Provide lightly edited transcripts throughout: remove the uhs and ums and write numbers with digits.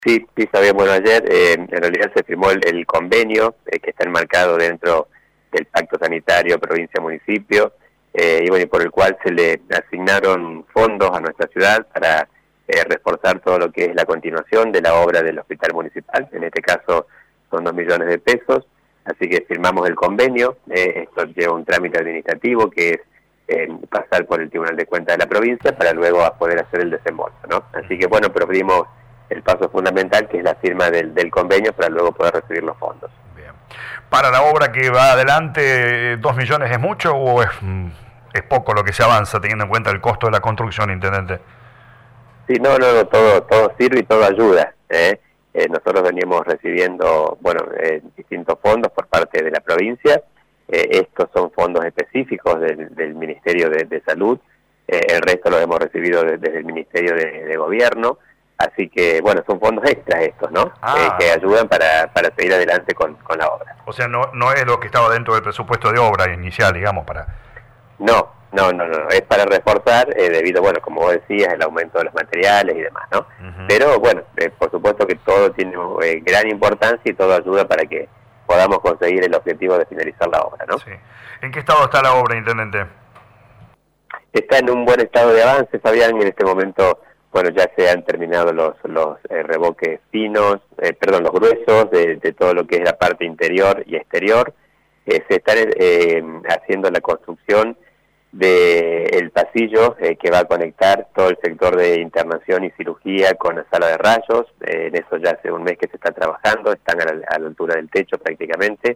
Sí, sí, sabía. Bueno, ayer en realidad se firmó el convenio que está enmarcado dentro del Pacto Sanitario provincia-municipio, y bueno, y por el cual se le asignaron fondos a nuestra ciudad para reforzar todo lo que es la continuación de la obra del hospital municipal. En este caso son 2 millones de pesos, así que firmamos el convenio. Esto lleva un trámite administrativo que es pasar por el Tribunal de Cuentas de la provincia para luego a poder hacer el desembolso, ¿no? Así que bueno, pero dimos el paso fundamental, que es la firma del convenio para luego poder recibir los fondos. Bien. Para la obra que va adelante, ¿2 millones es mucho o es poco lo que se avanza teniendo en cuenta el costo de la construcción, intendente? Sí, no, todo sirve y todo ayuda. Nosotros veníamos recibiendo, distintos fondos por parte de la provincia. Estos son fondos específicos del Ministerio de Salud. El resto los hemos recibido desde el Ministerio de Gobierno. Así que, bueno, son fondos extras estos, ¿no? Que ayudan para seguir adelante con la obra. O sea, no es lo que estaba dentro del presupuesto de obra inicial, digamos, para... No, es para reforzar, debido, bueno, como vos decías, el aumento de los materiales y demás, ¿no? Uh-huh. Pero, bueno, por supuesto que todo tiene gran importancia y todo ayuda para que podamos conseguir el objetivo de finalizar la obra, ¿no? Sí. ¿En qué estado está la obra, intendente? Está en un buen estado de avance, Fabián. En este momento, bueno, ya se han terminado los revoques finos, los gruesos de todo lo que es la parte interior y exterior. Se está haciendo la construcción del pasillo que va a conectar todo el sector de internación y cirugía con la sala de rayos. En eso ya hace un mes que se está trabajando, están a la altura del techo prácticamente,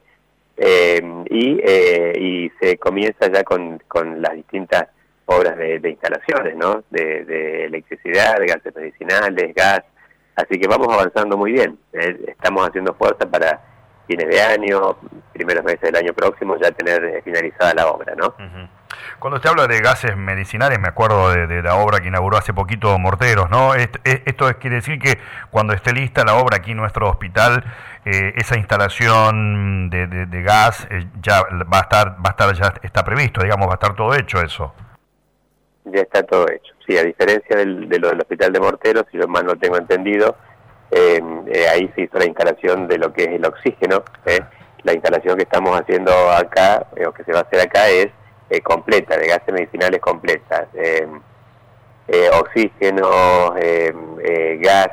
y se comienza ya con las distintas obras de instalaciones, ¿no? De electricidad, de gases medicinales, gas. Así que vamos avanzando muy bien. Estamos haciendo fuerza para fines de año, primeros meses del año próximo, ya tener finalizada la obra, ¿no? Uh-huh. Cuando usted habla de gases medicinales, me acuerdo de la obra que inauguró hace poquito Morteros, ¿no? Esto quiere decir que cuando esté lista la obra aquí en nuestro hospital, esa instalación de gas ya ya está previsto, digamos, va a estar todo hecho eso. Ya está todo hecho. Sí, a diferencia de lo del hospital de Morteros, si yo mal no tengo entendido, ahí se hizo la instalación de lo que es el oxígeno. La instalación que estamos haciendo acá, o que se va a hacer acá, es completa, de gases medicinales completas. Oxígeno, gas,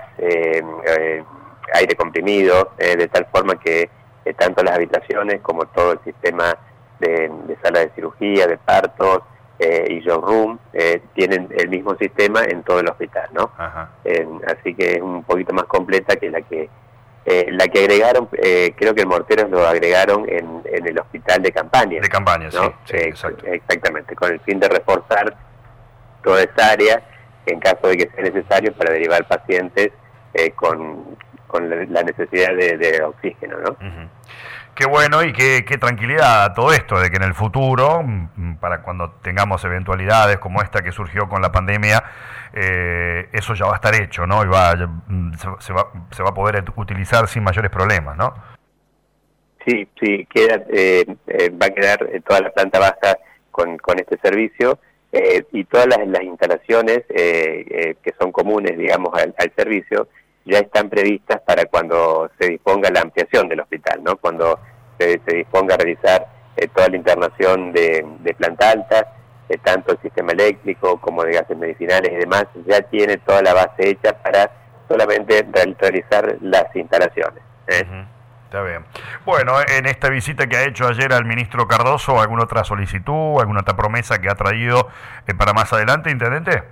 aire comprimido, de tal forma que tanto las habitaciones como todo el sistema de sala de cirugía, de partos, y showroom tienen el mismo sistema en todo el hospital, ¿no? Así que es un poquito más completa que la que agregaron. Creo que el Morteros lo agregaron en el hospital de campaña. De campaña, ¿no? Sí, exacto. Exactamente, con el fin de reforzar toda esa área en caso de que sea necesario para derivar pacientes con la necesidad de oxígeno, ¿no? Uh-huh. Qué bueno y qué tranquilidad todo esto, de que en el futuro, para cuando tengamos eventualidades como esta que surgió con la pandemia, eso ya va a estar hecho, ¿no? Y se va a poder utilizar sin mayores problemas, ¿no? Sí, va a quedar toda la planta baja con este servicio, y todas las instalaciones que son comunes, digamos, al servicio, ya están previstas para cuando se disponga la ampliación del hospital, ¿no? Cuando se disponga a realizar toda la internación de planta alta, tanto el sistema eléctrico como de gases medicinales y demás, ya tiene toda la base hecha para solamente realizar las instalaciones. Uh-huh. Está bien. Bueno, en esta visita que ha hecho ayer al ministro Cardoso, ¿alguna otra solicitud, alguna otra promesa que ha traído para más adelante, intendente?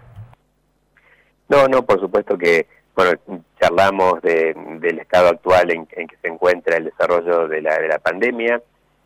No, por supuesto que, bueno, charlamos del estado actual en que se encuentra el desarrollo de la pandemia.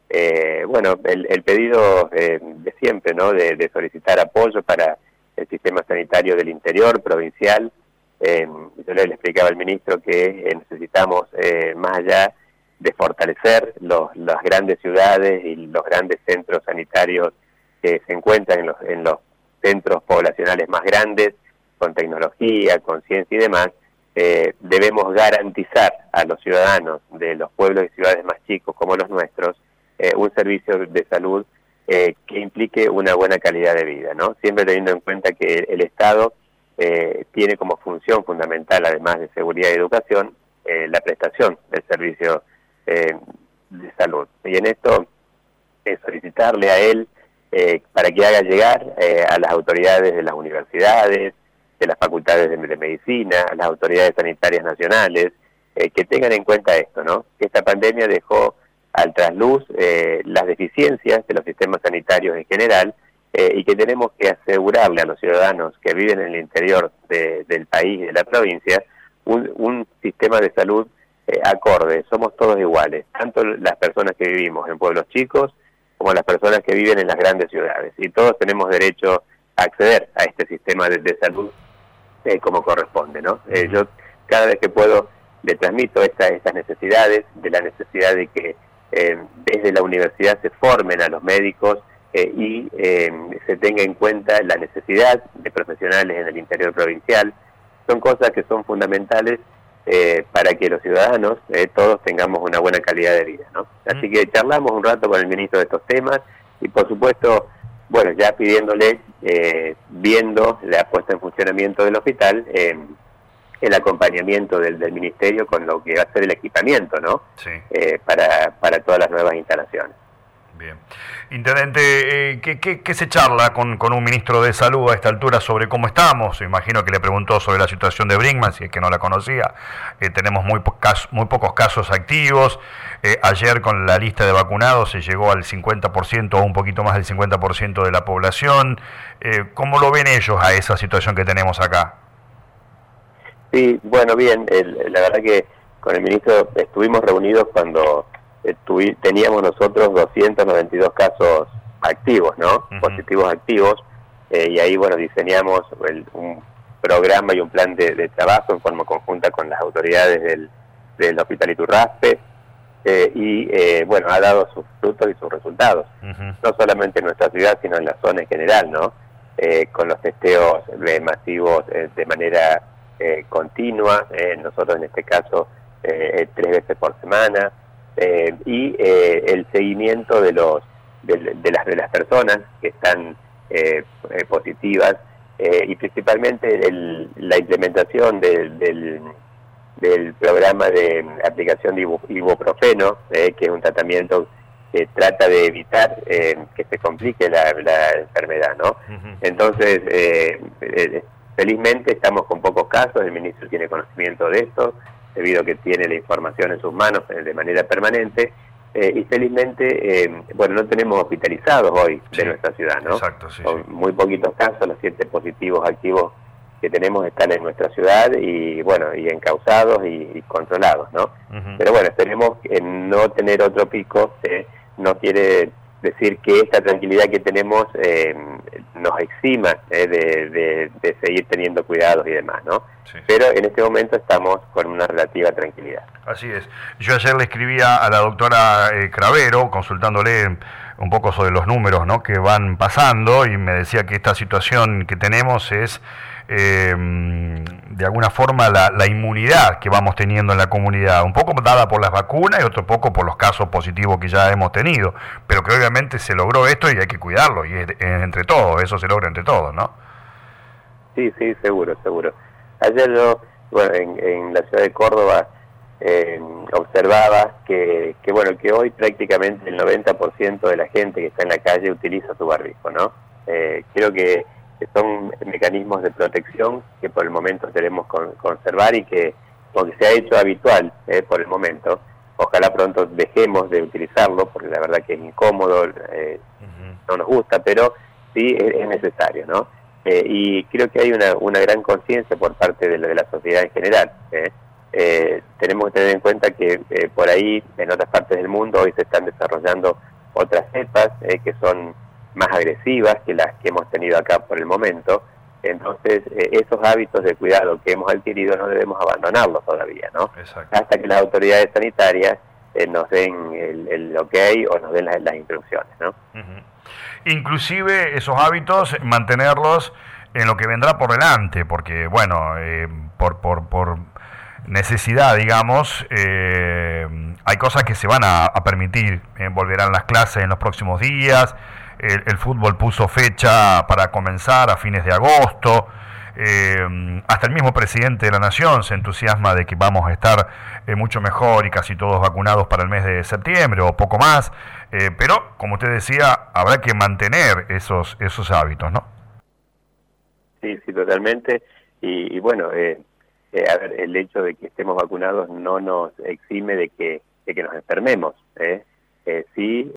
El pedido de siempre, ¿no? De solicitar apoyo para el sistema sanitario del interior provincial. Yo le explicaba al ministro que necesitamos, más allá de fortalecer las grandes ciudades y los grandes centros sanitarios que se encuentran en los centros poblacionales más grandes, con tecnología, con ciencia y demás, debemos garantizar a los ciudadanos de los pueblos y ciudades más chicos como los nuestros un servicio de salud que implique una buena calidad de vida, ¿no? Siempre teniendo en cuenta que el Estado tiene como función fundamental, además de seguridad y educación, la prestación del servicio de salud. Y en esto es solicitarle a él para que haga llegar a las autoridades de las universidades, de las facultades de medicina, a las autoridades sanitarias nacionales, que tengan en cuenta esto, ¿no? Que esta pandemia dejó al trasluz las deficiencias de los sistemas sanitarios en general, y que tenemos que asegurarle a los ciudadanos que viven en el interior del país y de la provincia un sistema de salud acorde. Somos todos iguales, tanto las personas que vivimos en pueblos chicos como las personas que viven en las grandes ciudades, y todos tenemos derecho a acceder a este sistema de salud como corresponde, ¿no? Yo cada vez que puedo le transmito estas necesidades, de la necesidad de que desde la universidad se formen a los médicos y se tenga en cuenta la necesidad de profesionales en el interior provincial. Son cosas que son fundamentales para que los ciudadanos todos tengamos una buena calidad de vida, ¿no? Así que charlamos un rato con el ministro de estos temas y por supuesto, bueno, ya pidiéndole, viendo la puesta en funcionamiento del hospital, el acompañamiento del ministerio con lo que va a ser el equipamiento, ¿no? Sí. Para todas las nuevas instalaciones. Bien. Intendente, ¿qué se charla con un ministro de Salud a esta altura sobre cómo estamos? Imagino que le preguntó sobre la situación de Brinkman, si es que no la conocía. Tenemos muy pocos casos activos. Ayer con la lista de vacunados se llegó al 50% o un poquito más del 50% de la población. ¿Cómo lo ven ellos a esa situación que tenemos acá? Sí, bueno, bien. La verdad que con el ministro estuvimos reunidos cuando teníamos nosotros 292 casos activos, ¿no? Positivos activos, y ahí, bueno, diseñamos un programa y un plan de trabajo en forma conjunta con las autoridades del Hospital Iturraspe, bueno, ha dado sus frutos y sus resultados, no solamente en nuestra ciudad, sino en la zona en general, ¿no? Con los testeos masivos de manera continua, nosotros en este caso 3 veces por semana, y el seguimiento de las personas que están positivas, y principalmente la implementación del programa de aplicación de ibuprofeno, que es un tratamiento que trata de evitar que se complique la enfermedad, ¿no? Entonces, felizmente estamos con pocos casos, el ministro tiene conocimiento de esto, debido a que tiene la información en sus manos de manera permanente, y felizmente, bueno, no tenemos hospitalizados hoy de nuestra ciudad, ¿no? Exacto, sí. Son muy poquitos casos, los 7 positivos activos que tenemos están en nuestra ciudad y, bueno, y encausados y controlados, ¿no? Pero bueno, esperemos no tener otro pico, no quiere decir que esta tranquilidad que tenemos nos exima de seguir teniendo cuidados y demás, ¿no? Sí. Pero en este momento estamos con una relativa tranquilidad. Así es. Yo ayer le escribía a la doctora Cravero, consultándole un poco sobre los números, ¿no?, que van pasando, y me decía que esta situación que tenemos es de alguna forma la inmunidad que vamos teniendo en la comunidad, un poco dada por las vacunas y otro poco por los casos positivos que ya hemos tenido, pero que obviamente se logró esto y hay que cuidarlo, y es entre todos, eso se logra entre todos, ¿no? Sí, seguro. Ayer yo, bueno, en la ciudad de Córdoba observaba que hoy prácticamente el 90% de la gente que está en la calle utiliza su barbijo, ¿no? Creo que son mecanismos de protección que por el momento queremos conservar y porque se ha hecho habitual por el momento. Ojalá pronto dejemos de utilizarlo, porque la verdad que es incómodo, no nos gusta, pero sí es necesario, ¿no? Y creo que hay una gran conciencia por parte de la sociedad en general. Tenemos que tener en cuenta que por ahí, en otras partes del mundo, hoy se están desarrollando otras cepas que son más agresivas que las que hemos tenido acá por el momento. Entonces, esos hábitos de cuidado que hemos adquirido no debemos abandonarlos todavía, ¿no? Exacto. Hasta que las autoridades sanitarias nos den el ok o nos den las instrucciones, ¿no? Inclusive esos hábitos, mantenerlos en lo que vendrá por delante, porque, bueno, por necesidad, digamos, hay cosas que se van a permitir. Volverán las clases en los próximos días. El fútbol puso fecha para comenzar a fines de agosto. hasta el mismo presidente de la Nación se entusiasma de que vamos a estar mucho mejor y casi todos vacunados para el mes de septiembre o poco más, pero como usted decía, habrá que mantener esos hábitos, ¿no? Sí, sí, totalmente. Y bueno, a ver, el hecho de que estemos vacunados no nos exime de que nos enfermemos, sí.